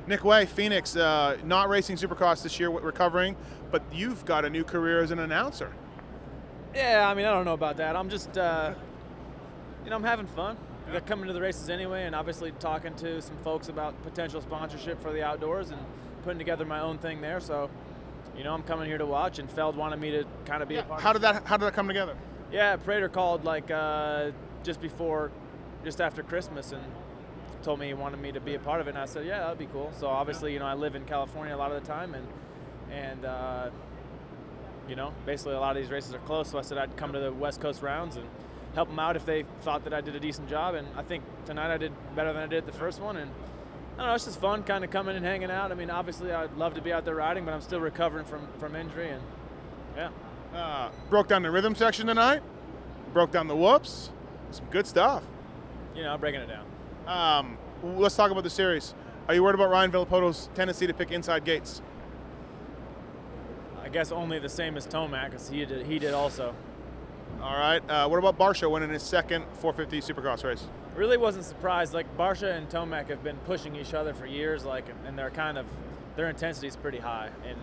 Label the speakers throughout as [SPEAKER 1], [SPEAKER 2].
[SPEAKER 1] Nick Way, Phoenix, not racing Supercross this year, recovering, but you've got a new career as an announcer.
[SPEAKER 2] Yeah, I mean, I don't know about that. I'm just, I'm having fun. Yeah. Coming to the races anyway, and obviously talking to some folks about potential sponsorship for the outdoors and putting together my own thing there. So, I'm coming here to watch, and Feld wanted me to kind of be a part
[SPEAKER 1] How
[SPEAKER 2] of
[SPEAKER 1] did that come together?
[SPEAKER 2] Yeah, Prater called just after Christmas, and told me he wanted me to be a part of it, and I said, yeah, that'd be cool. So obviously, I live in California a lot of the time, and basically a lot of these races are close, so I said I'd come to the West Coast rounds and help them out if they thought that I did a decent job, and I think tonight I did better than I did the first one, and I don't know, it's just fun kind of coming and hanging out. I mean, obviously I'd love to be out there riding, but I'm still recovering from injury, and yeah.
[SPEAKER 1] Broke down the rhythm section tonight, broke down the whoops, some good stuff.
[SPEAKER 2] Breaking it down.
[SPEAKER 1] Let's talk about the series. Are you worried about Ryan Villopoto's tendency to pick inside gates?
[SPEAKER 2] I guess only the same as Tomac, because he did also.
[SPEAKER 1] All right. What about Barcia winning his second 450 Supercross race?
[SPEAKER 2] Really wasn't surprised. Barcia and Tomac have been pushing each other for years, and their intensity is pretty high. And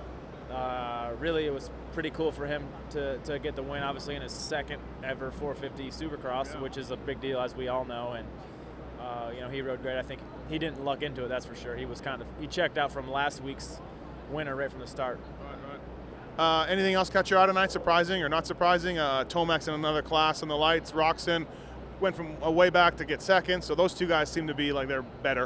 [SPEAKER 2] really, it was pretty cool for him to get the win, obviously in his second ever 450 Supercross, which is a big deal, as we all know. And he rode great. I think he didn't luck into it, that's for sure. He checked out from last week's winner right from the start.
[SPEAKER 1] Right. Anything else catch your eye tonight, surprising or not surprising? Tomac's in another class on the lights. Roczen went from way back to get second, so those two guys seem to be like they're better.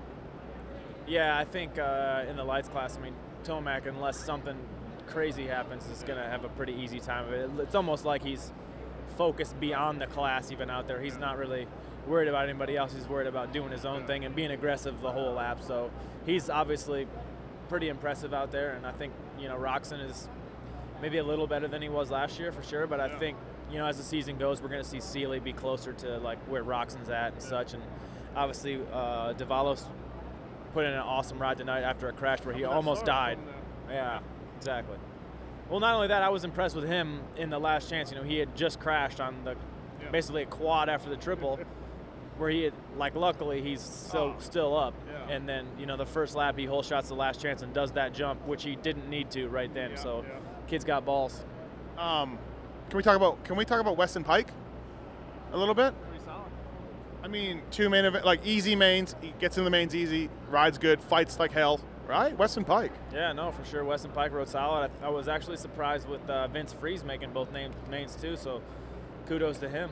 [SPEAKER 2] Yeah, I think in the lights class, Tomac, unless something crazy happens, is going to have a pretty easy time of it. It's almost like he's focused beyond the class even out there. He's not really worried about anybody else. He's worried about doing his own thing and being aggressive the whole lap. So he's obviously pretty impressive out there, and I think Roczen is maybe a little better than he was last year for sure, but I think as the season goes, we're going to see Seeley be closer to where Roxon's at and such. And obviously Davalos put in an awesome ride tonight after a crash where he almost died. Yeah, exactly. Well, not only that, I was impressed with him in the last chance. He had just crashed on basically a quad after the triple, where he had, luckily he's still up. Yeah. And then, the first lap he hole shots the last chance and does that jump, which he didn't need to right then. So kid's got balls.
[SPEAKER 1] Can we talk about Weston Pike a little bit?
[SPEAKER 2] Pretty solid.
[SPEAKER 1] Two main event, easy mains, he gets in the mains easy, rides good, fights like hell, right? Weston Pike.
[SPEAKER 2] Yeah, no, for sure. Weston Pike rode solid. I was actually surprised with Vince Freeze making both mains too, so kudos to him.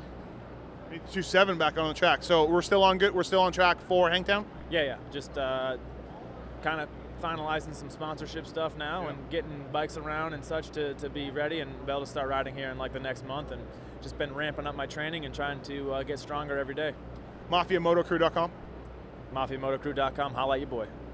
[SPEAKER 1] 2.7 back on the track. So we're still on track for Hangtown?
[SPEAKER 2] Yeah. Just kind of finalizing some sponsorship stuff now and getting bikes around and such to be ready and be able to start riding here in the next month, and just been ramping up my training and trying to get stronger every day.
[SPEAKER 1] MafiaMotoCrew.com.
[SPEAKER 2] MafiaMotoCrew.com. Holla at your boy.